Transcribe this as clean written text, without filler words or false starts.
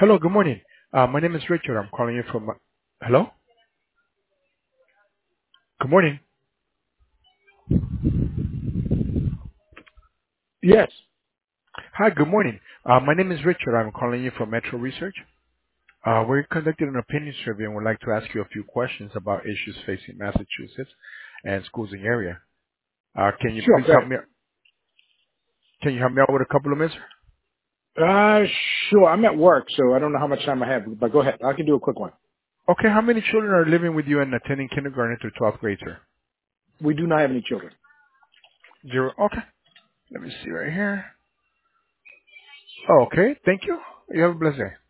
Hello, good morning. My name is Richard. I'm calling you from. Hello? Good morning. Yes. Hi, good morning. My name is Richard. I'm calling you from Metro Research. We're conducting an opinion survey and would like to ask you a few questions about issues facing Massachusetts and schools in the area. Can you Sure, please go help ahead. me? Can you help me out with a couple of minutes? Uh, sure. I'm at work, so I don't know how much time I have, but go ahead. I can do a quick one. Okay, how many children are living with you and attending kindergarten through 12th grade, sir? We do not have any children. Zero. Okay, let me see right here. Okay, thank you. You have a blessed day.